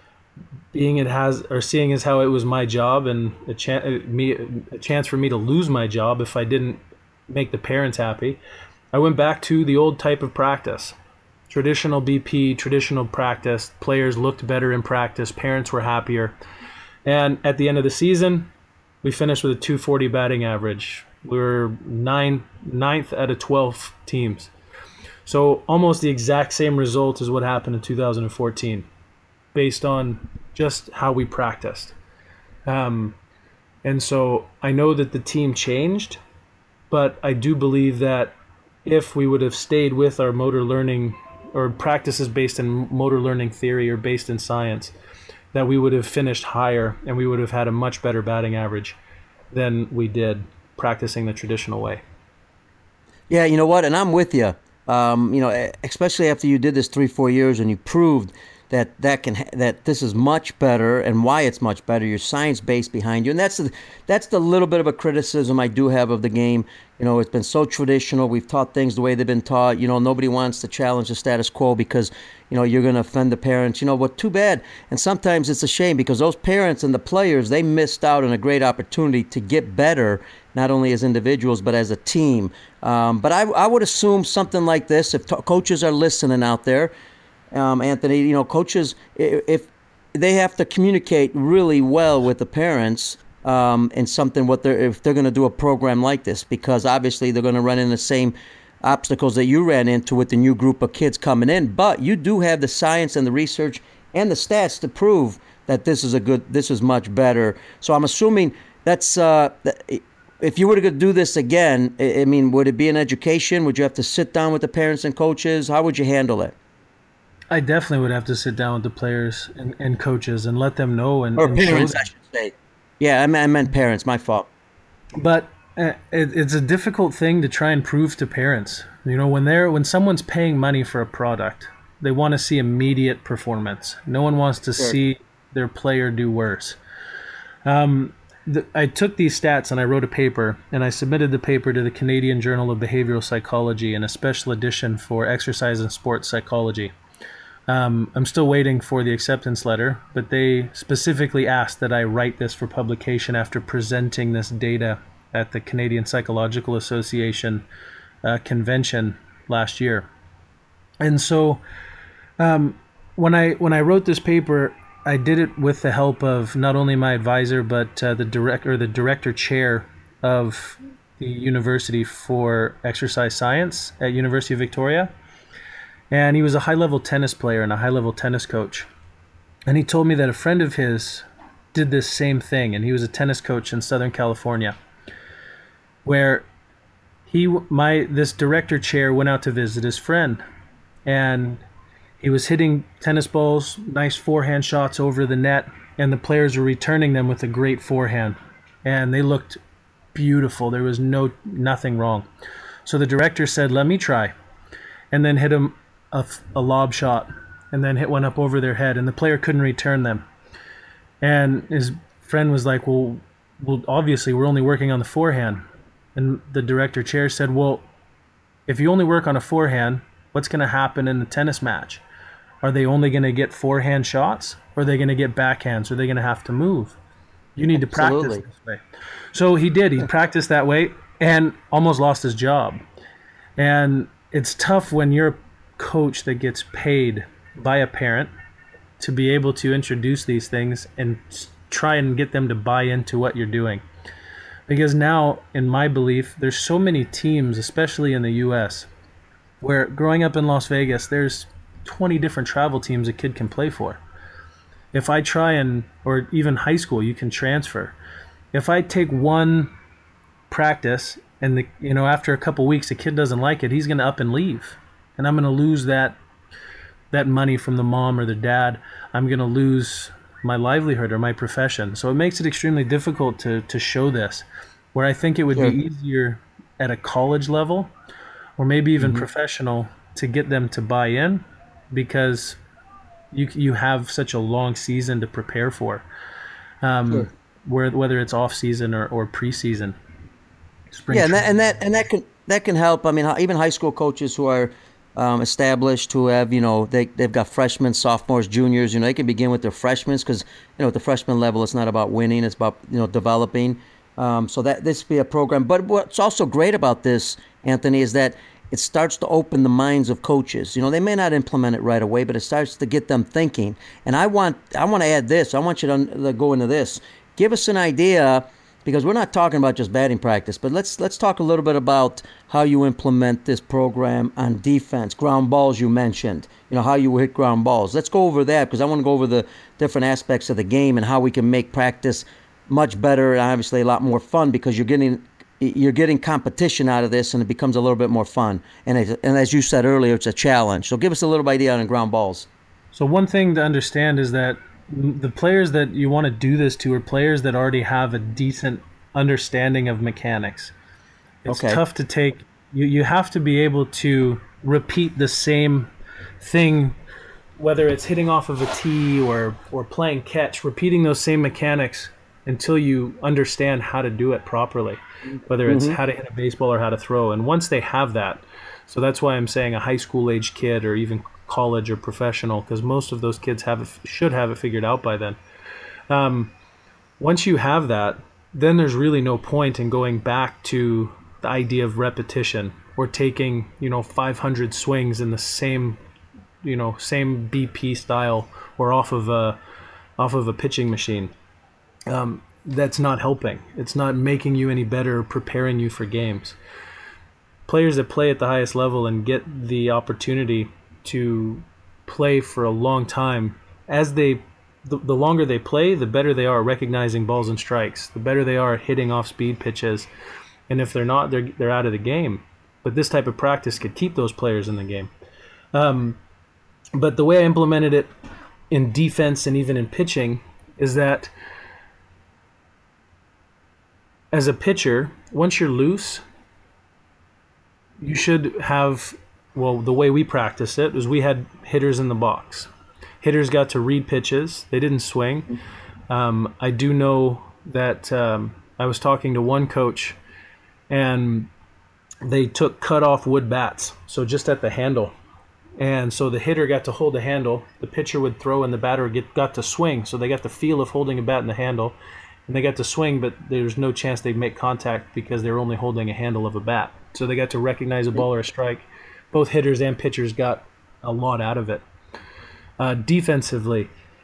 being it has, or seeing as how it was my job and a, chan- me, a chance for me to lose my job if I didn't make the parents happy, I went back to the old type of practice. Traditional B P, traditional practice. Players looked better in practice. Parents were happier. And at the end of the season, we finished with a two forty batting average. We were nine, ninth out of twelve teams. So almost the exact same result as what happened in two thousand fourteen, based on just how we practiced. Um, and so I know that the team changed, but I do believe that if we would have stayed with our motor learning or practices based in motor learning theory or based in science, that we would have finished higher and we would have had a much better batting average than we did practicing the traditional way. Yeah, you know what? And I'm with you. Um, you know, especially after you did this three, four years and you proved that that can that this is much better, and why it's much better. Your science base behind you, and that's the that's the little bit of a criticism I do have of the game. You know, it's been so traditional. We've taught things the way they've been taught. You know, nobody wants to challenge the status quo because, you know, you're going to offend the parents. You know, but too bad. And sometimes it's a shame because those parents and the players, they missed out on a great opportunity to get better, not only as individuals but as a team. Um, but I, I would assume something like this, if t- coaches are listening out there, um, Anthony, you know, coaches, if they have to communicate really well with the parents, um, and something what they're if they're going to do a program like this, because obviously they're going to run into the same obstacles that you ran into with the new group of kids coming in. But you do have the science and the research and the stats to prove that this is a good, this is much better. So I'm assuming that's uh, that if you were to do this again, I mean, would it be an education? Would you have to sit down with the parents and coaches? How would you handle it? I definitely would have to sit down with the players and, and coaches and let them know. And, or and parents, I should say. Yeah, I meant, I meant parents. My fault. But uh, it, it's a difficult thing to try and prove to parents. You know, when they're when someone's paying money for a product, they want to see immediate performance. No one wants to sure. see their player do worse. Um, the, I took these stats and I wrote a paper, and I submitted the paper to the Canadian Journal of Behavioral Psychology in a special edition for exercise and sports psychology. Um, I'm still waiting for the acceptance letter, but they specifically asked that I write this for publication after presenting this data at the Canadian Psychological Association uh, convention last year. And so um, when I when I wrote this paper, I did it with the help of not only my advisor, but uh, the direct or the director chair of the University for Exercise Science at University of Victoria. And he was a high-level tennis player and a high-level tennis coach. And he told me that a friend of his did this same thing, and he was a tennis coach in Southern California, where he, my this director chair went out to visit his friend, and he was hitting tennis balls, nice forehand shots over the net, and the players were returning them with a great forehand, and they looked beautiful. There was no nothing wrong. So the director said, "Let me try," and then hit him a, a lob shot, and then hit one up over their head, and the player couldn't return them. And his friend was like, well, well, obviously we're only working on the forehand. And the director chair said, well, if you only work on a forehand, what's going to happen in the tennis match? Are they only going to get forehand shots? Or are they going to get backhands? Or are they going to have to move? You need to Absolutely. practice this way. So he did. He practiced that way and almost lost his job. And it's tough when you're a coach that gets paid by a parent to be able to introduce these things and try and get them to buy into what you're doing. Because now, in my belief, there's so many teams, especially in the U S, where growing up in Las Vegas, there's twenty different travel teams a kid can play for. If I try and, or even high school, you can transfer. If I take one practice and the, you know, after a couple weeks the kid doesn't like it, he's going to up and leave. And I'm going to lose that that money from the mom or the dad. I'm going to lose my livelihood or my profession. So it makes it extremely difficult to to show this, where I think it would Sure. be easier at a college level or maybe even Mm-hmm. professional to get them to buy in, because you you have such a long season to prepare for, um, Sure. where whether it's off season or, or preseason. Spring Yeah, and that, training. and that and that can that can help. I mean, how- even high school coaches who are um, established, who have, you know, they they've got freshmen, sophomores, juniors. You know, they can begin with their freshmen, because, you know, at the freshman level, it's not about winning; it's about, you know, developing. Um, so that this be a program. But what's also great about this, Anthony, is that it starts to open the minds of coaches. You know, they may not implement it right away, but it starts to get them thinking. And I want I want to add this. I want you to, to go into this. Give us an idea, because we're not talking about just batting practice, but let's let's talk a little bit about how you implement this program on defense. Ground balls, you mentioned, you know, how you hit ground balls. Let's go over that, because I want to go over the different aspects of the game and how we can make practice much better and obviously a lot more fun, because you're getting you're getting competition out of this, and it becomes a little bit more fun. And it, and as you said earlier, it's a challenge. So give us a little idea on ground balls. So one thing to understand is that the players that you want to do this to are players that already have a decent understanding of mechanics. It's Okay. tough to take. You you have to be able to repeat the same thing, whether it's hitting off of a tee or or playing catch, repeating those same mechanics until you understand how to do it properly, whether it's how to hit a baseball or how to throw. And once they have that, so that's why I'm saying a high school age kid or even college or professional, because most of those kids have it, should have it figured out by then. Um, once you have that, then there's really no point in going back to the idea of repetition or taking, you know, five hundred swings in the same, you know, same B P style or off of a off of a pitching machine. Um, that's not helping. It's not making you any better or preparing you for games. Players that play at the highest level and get the opportunity to play for a long time, as they the, the longer they play, the better they are at recognizing balls and strikes, the better they are at hitting off speed pitches, and if they're not, they're they're out of the game. But this type of practice could keep those players in the game. Um, but the way I implemented it in defense and even in pitching is that as a pitcher, once you're loose, you should have, well, the way we practiced it was we had hitters in the box. Hitters got to read pitches. They didn't swing. Um, I do know that um, I was talking to one coach, and they took cut-off wood bats, so just at the handle. And so the hitter got to hold the handle, the pitcher would throw, and the batter get, got to swing. So they got the feel of holding a bat in the handle, and they got to swing, but there was no chance they'd make contact because they were only holding a handle of a bat. So they got to recognize a ball or a strike. Both hitters and pitchers got a lot out of it. Uh, defensively,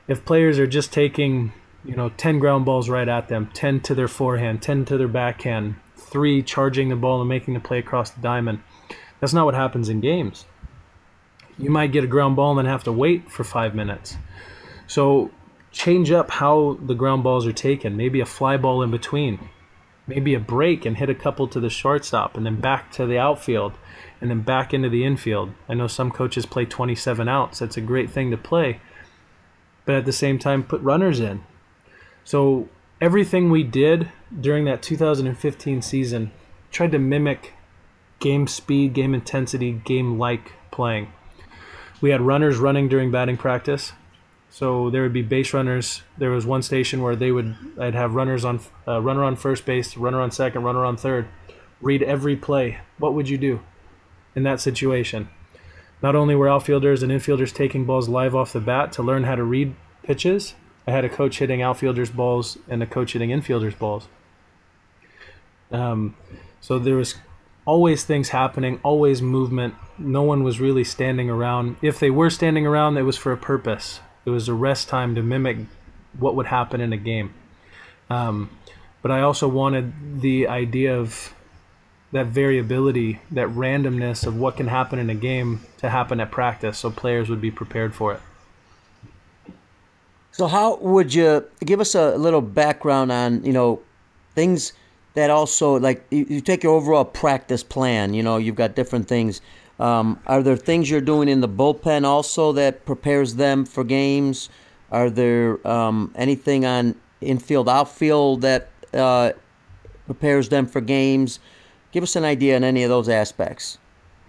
if players are just taking, you know, ten ground balls right at them, ten to their forehand, ten to their backhand, three charging the ball and making the play across the diamond, that's not what happens in games. You might get a ground ball and then have to wait for five minutes. So change up how the ground balls are taken. Maybe a fly ball in between. Maybe a break and hit a couple to the shortstop and then back to the outfield and then back into the infield. I know some coaches play twenty-seven outs. That's a great thing to play. But at the same time, put runners in. So everything we did during that two thousand fifteen season tried to mimic game speed, game intensity, game-like playing. We had runners running during batting practice. So there would be base runners. There was one station where they would, I'd have runners on, uh, runner on first base, runner on second, runner on third. Read every play. What would you do in that situation? Not only were outfielders and infielders taking balls live off the bat to learn how to read pitches, I had a coach hitting outfielders' balls and a coach hitting infielders' balls. Um, so there was always things happening, always movement. No one was really standing around. If they were standing around, it was for a purpose. It was a rest time to mimic what would happen in a game. Um, but I also wanted the idea of that variability, that randomness of what can happen in a game to happen at practice, so players would be prepared for it. So how would you give us a little background on, you know, things that also, like, you, you take your overall practice plan, you know, you've got different things. Um, are there things you're doing in the bullpen also that prepares them for games? Are there um, anything on infield, outfield that uh, prepares them for games? Give us an idea on any of those aspects.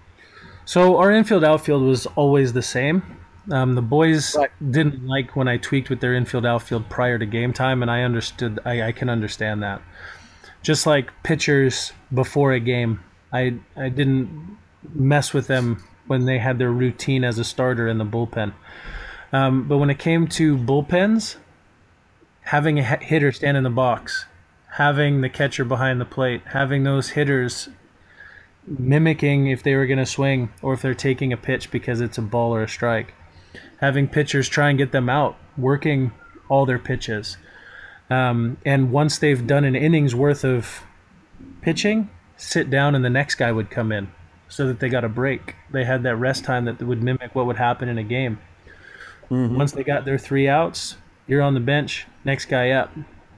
So our infield, outfield was always the same. Um, the boys Right. didn't like when I tweaked with their infield, outfield prior to game time, and I understood. I, I can understand that. Just like pitchers before a game, I I didn't mess with them when they had their routine as a starter in the bullpen. Um, but when it came to bullpens, having a hitter stand in the box, having the catcher behind the plate, having those hitters mimicking if they were going to swing or if they're taking a pitch because it's a ball or a strike, having pitchers try and get them out, working all their pitches. Um, and once they've done an inning's worth of pitching, sit down and the next guy would come in so that they got a break. They had that rest time that would mimic what would happen in a game. Mm-hmm. Once they got their three outs, you're on the bench, next guy up.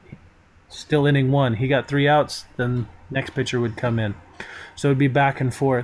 Still inning one. He got three outs, then next pitcher would come in. So it would be back and forth.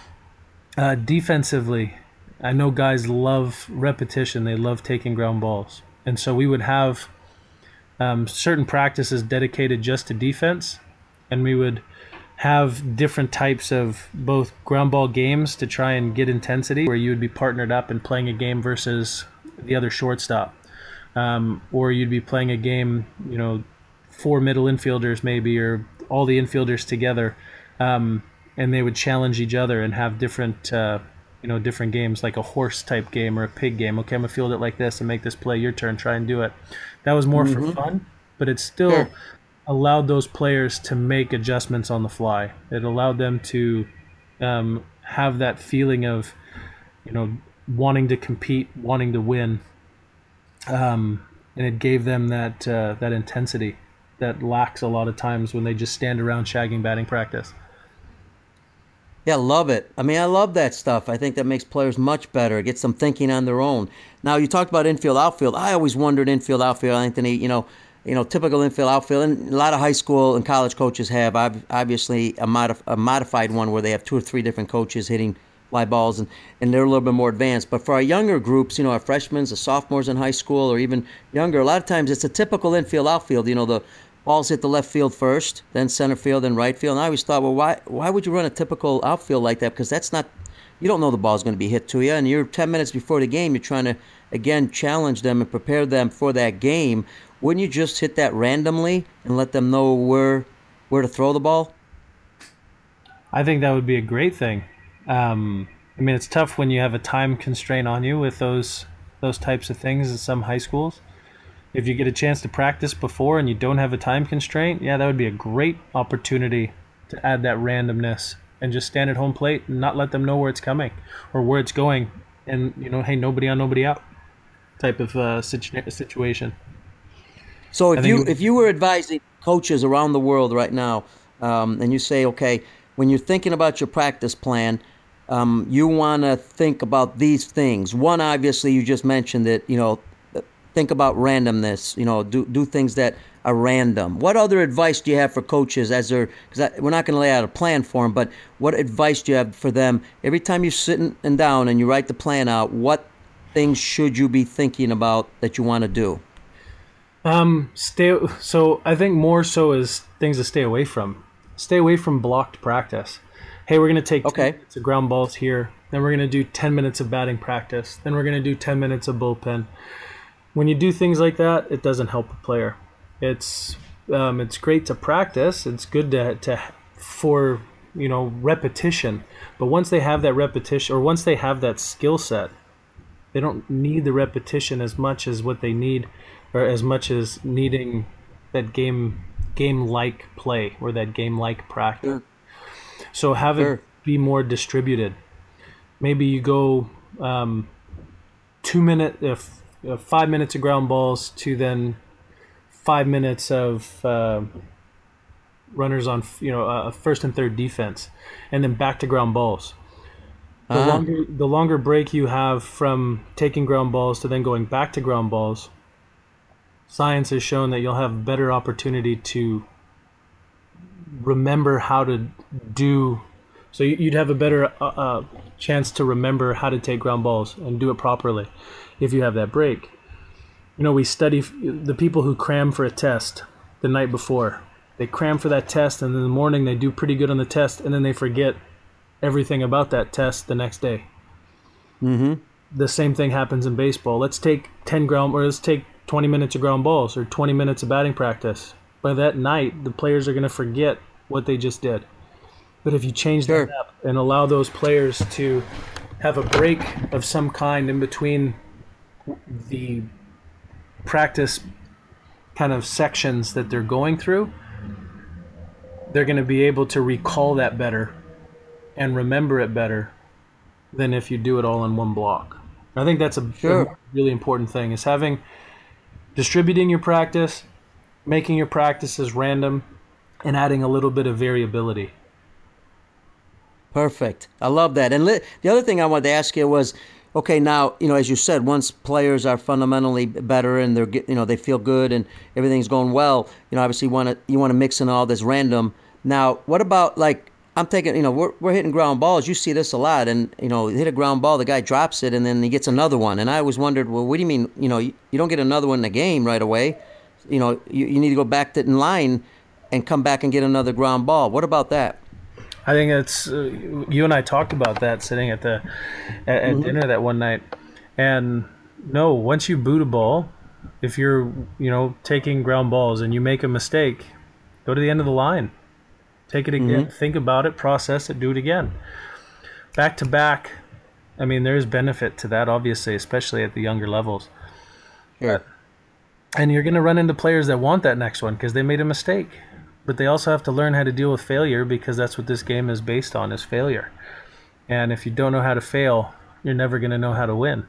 Uh, defensively, I know guys love repetition. They love taking ground balls. And so we would have um, certain practices dedicated just to defense, and we would have different types of both ground ball games to try and get intensity, where you would be partnered up and playing a game versus the other shortstop. Um, or you'd be playing a game, you know, four middle infielders maybe, or all the infielders together, um, and they would challenge each other and have different, uh, you know, different games, like a horse type game or a pig game. Okay, I'm gonna field it like this and make this play. Your turn, try and do it. That was more mm-hmm. for fun, but it still sure. allowed those players to make adjustments on the fly. It allowed them to um, have that feeling of, you know, wanting to compete, wanting to win, um, and it gave them that uh, that intensity that lacks a lot of times when they just stand around shagging batting practice. Yeah, love it. I mean, I love that stuff. I think that makes players much better. It gets them thinking on their own. Now, you talked about infield, outfield. I always wondered infield, outfield, Anthony, you know, you know, typical infield, outfield, and a lot of high school and college coaches have obviously a, modif- a modified one where they have two or three different coaches hitting fly balls, and, and they're a little bit more advanced. But for our younger groups, you know, our freshmen, the sophomores in high school, or even younger, a lot of times it's a typical infield, outfield. You know, the balls hit the left field first, then center field, then right field. And I always thought, well, why why would you run a typical outfield like that? Because that's not, you don't know the ball's going to be hit to you, and you're ten minutes before the game, you're trying to, again, challenge them and prepare them for that game. Wouldn't you just hit that randomly and let them know where where to throw the ball? I think that would be a great thing. Um, I mean, it's tough when you have a time constraint on you with those those types of things in some high schools. If you get a chance to practice before and you don't have a time constraint, yeah, that would be a great opportunity to add that randomness and just stand at home plate and not let them know where it's coming or where it's going. And, you know, hey, nobody on, nobody out. type of uh, situ- situation. So if you think- if you were advising coaches around the world right now, um, and you say, okay, when you're thinking about your practice plan, um, you want to think about these things. One, obviously, you just mentioned it. You know, think about randomness. You know, do do things that are random. What other advice do you have for coaches as they're? Because we're not going to lay out a plan for them, but what advice do you have for them every time you're sitting and down and you write the plan out? What things should you be thinking about that you want to do? Um, stay. So I think more so is things to stay away from. Stay away from blocked practice. Hey, we're going to take Okay. ten minutes of ground balls here. Then we're going to do ten minutes of batting practice. Then we're going to do ten minutes of bullpen. When you do things like that, it doesn't help a player. It's um, it's great to practice. It's good to to for you know repetition. But once they have that repetition, or once they have that skill set, they don't need the repetition as much as what they need, or as much as needing that game game-like play or that game-like practice. Sure. So have Sure. it be more distributed. Maybe you go um, two minute, uh, f- uh, five minutes of ground balls to then five minutes of uh, runners on, you know, uh, first and third defense, and then back to ground balls. The Uh-huh. longer the longer break you have from taking ground balls to then going back to ground balls, science has shown that you'll have better opportunity to remember how to do. So you- you'd have a better uh, uh, chance to remember how to take ground balls and do it properly if you have that break. You know, we study f- the people who cram for a test the night before. They cram for that test, and in the morning they do pretty good on the test, and then they forget everything about that test the next day. Mm-hmm. The same thing happens in baseball. Let's take ten ground, or let's take twenty minutes of ground balls, or twenty minutes of batting practice. By that night, the players are going to forget what they just did. But if you change Sure. that up and allow those players to have a break of some kind in between the practice kind of sections that they're going through, they're going to be able to recall that better and remember it better than if you do it all in one block. I think that's a, Sure. a really important thing, is having distributing your practice, making your practices random, and adding a little bit of variability. Perfect. I love that. And li- the other thing I wanted to ask you was, okay, now, you know, as you said, once players are fundamentally better and they're, get- you know, they feel good and everything's going well, you know, obviously you want to you want to mix in all this random. Now, what about, like, I'm taking, you know, we're we're hitting ground balls. You see this a lot, and you know, you hit a ground ball, the guy drops it, and then he gets another one. And I always wondered, well, what do you mean? You know, you, you don't get another one in the game right away. You know, you, you need to go back to in line and come back and get another ground ball. What about that? I think it's uh, you and I talked about that sitting at the at, at dinner that one night. And no, once you boot a ball, if you're you know taking ground balls and you make a mistake, go to the end of the line, take it again, think about it, process it, do it again, back to back. I mean, there's benefit to that, obviously, especially at the younger levels. Sure. And you're going to run into players that want that next one because they made a mistake. But they also have to learn how to deal with failure, because that's what this game is based on, is failure. And if you don't know how to fail, you're never going to know how to win.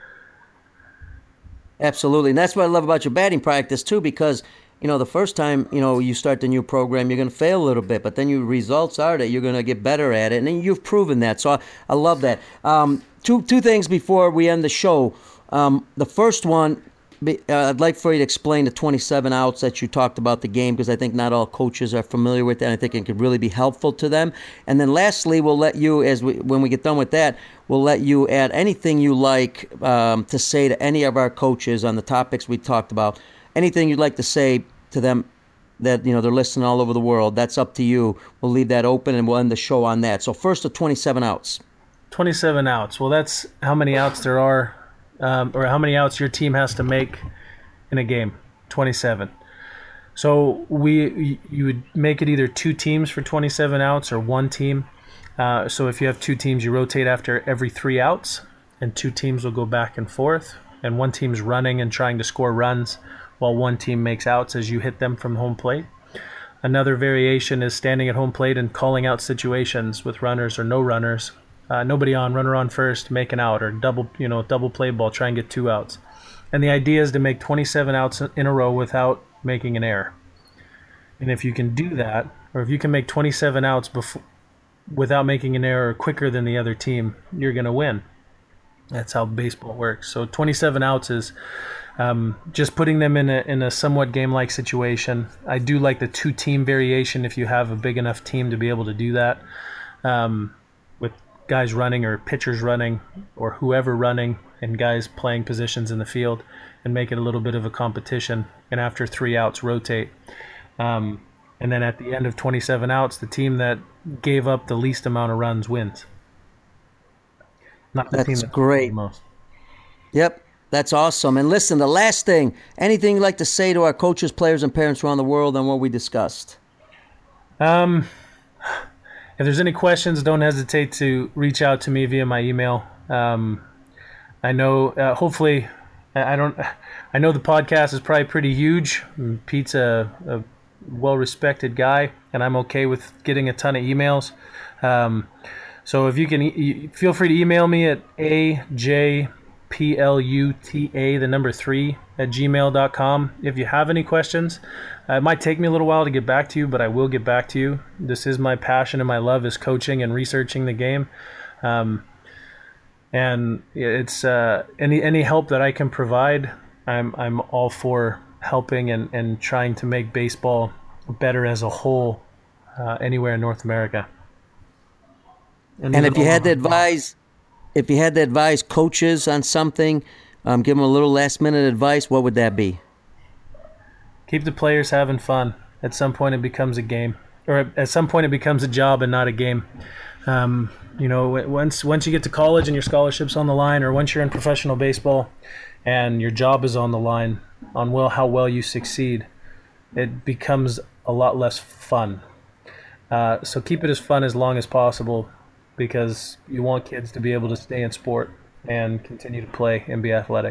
Absolutely. And that's what I love about your batting practice, too, because, you know, the first time, you know, you start the new program, you're going to fail a little bit, but then your results are that you're going to get better at it. And then you've proven that. So I, I love that. Um, two, two things before we end the show. Um, the first one, be- uh, I'd like for you to explain the twenty-seven outs that you talked about the game, because I think not all coaches are familiar with that. And I think it could really be helpful to them. And then lastly, we'll let you, as we, when we get done with that, we'll let you add anything you like um, to say to any of our coaches on the topics we talked about. Anything you'd like to say to them that, you know, they're listening all over the world, that's up to you. We'll leave that open and we'll end the show on that. So first, the twenty-seven outs. twenty-seven outs. Well, that's how many outs there are, um, or how many outs your team has to make in a game. twenty-seven. So we you would make it either two teams for twenty-seven outs or one team. Uh, so if you have two teams, you rotate after every three outs, and two teams will go back and forth. And one team's running and trying to score runs, while one team makes outs as you hit them from home plate. Another variation is standing at home plate and calling out situations with runners or no runners. Uh, nobody on, runner on first, make an out, or double, you know, double play ball, try and get two outs. And the idea is to make twenty-seven outs in a row without making an error. And if you can do that, or if you can make twenty-seven outs before, without making an error quicker than the other team, you're going to win. That's how baseball works. So twenty-seven outs is um, just putting them in a in a somewhat game-like situation. I do like the two-team variation if you have a big enough team to be able to do that, um, with guys running or pitchers running or whoever running and guys playing positions in the field, and make it a little bit of a competition. And after three outs, rotate. Um, and then at the end of twenty-seven outs, the team that gave up the least amount of runs wins. Not the That's team that great. the most. Yep, that's awesome. And listen, the last thing, anything you'd like to say to our coaches, players, and parents around the world on what we discussed? Um, if there's any questions, don't hesitate to reach out to me via my email. Um, I know, uh, hopefully, I don't. I know the podcast is probably pretty huge. Pete's a, a well-respected guy, and I'm okay with getting a ton of emails. Um, so if you can, e- feel free to email me at a j p l u t a, the number three, at gmail dot com. If you have any questions, uh, it might take me a little while to get back to you, but I will get back to you. This is my passion and my love is coaching and researching the game. Um, And it's uh, any any help that I can provide, I'm I'm all for helping and, and trying to make baseball better as a whole uh, anywhere in North America. And, and if you had to advise, if you had to advise coaches on something, um, give them a little last minute advice, what would that be? Keep the players having fun. At some point, it becomes a game, or at some point, it becomes a job and not a game. Um, you know, once once you get to college and your scholarship's on the line, or once you're in professional baseball and your job is on the line, on well how well you succeed, it becomes a lot less fun. Uh, so keep it as fun as long as possible, because you want kids to be able to stay in sport and continue to play and be athletic.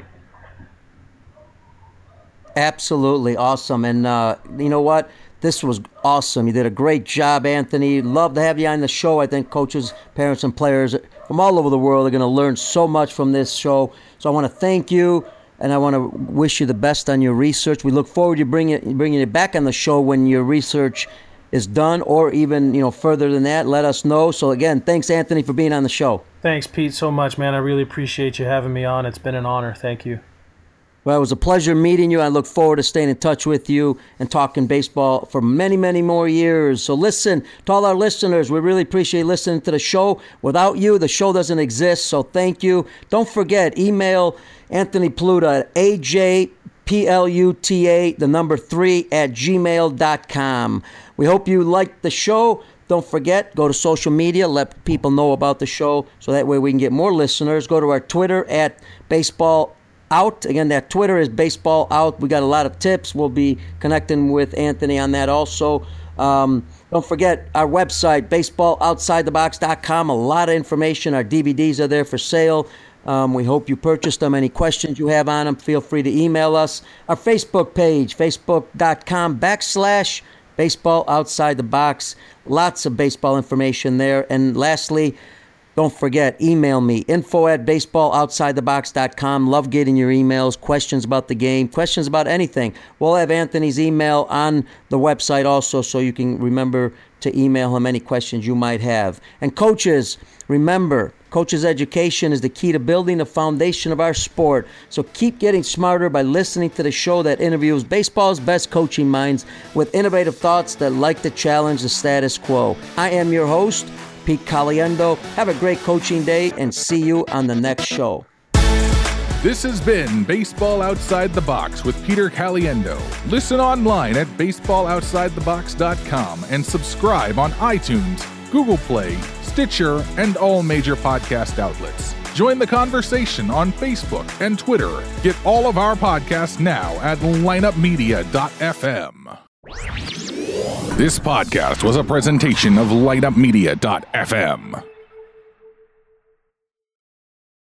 Absolutely awesome. And uh, you know what? This was awesome. You did a great job, Anthony. Love to have you on the show. I think coaches, parents, and players from all over the world are going to learn so much from this show. So I want to thank you, and I want to wish you the best on your research. We look forward to bringing bringing you back on the show when your research is done, or even you know further than that. Let us know. So again, thanks, Anthony, for being on the show. Thanks, Pete, so much, man. I really appreciate you having me on. It's been an honor. Thank you. Well, it was a pleasure meeting you. I look forward to staying in touch with you and talking baseball for many, many more years. So listen, to all our listeners, we really appreciate listening to the show. Without you, the show doesn't exist, so thank you. Don't forget, email Anthony Pluta at A J P L U T A, the number three, at gmail dot com. We hope you liked the show. Don't forget, go to social media, let people know about the show, so that way we can get more listeners. Go to our Twitter at Baseball Out. Again, that Twitter is Baseball Out. We got a lot of tips. We'll be connecting with Anthony on that also. Um, don't forget our website, baseball outside the box dot com. A lot of information. Our D V Ds are there for sale. Um, we hope you purchased them. Any questions you have on them, feel free to email us. Our Facebook page, facebook.com backslash Baseball Outside the Box. Lots of baseball information there. And lastly, don't forget, email me, info at baseball outside the box dot com. Love getting your emails, questions about the game, questions about anything. We'll have Anthony's email on the website also, so you can remember to email him any questions you might have. And coaches, remember, coaches' education is the key to building the foundation of our sport. So keep getting smarter by listening to the show that interviews baseball's best coaching minds with innovative thoughts that like to challenge the status quo. I am your host, Pete Caliendo. Have a great coaching day and see you on the next show. This has been Baseball Outside the Box with Peter Caliendo. Listen online at baseball outside the box dot com and subscribe on iTunes, Google Play, Stitcher, and all major podcast outlets. Join the conversation on Facebook and Twitter. Get all of our podcasts now at lineup media dot f m. This podcast was a presentation of lineup media dot f m.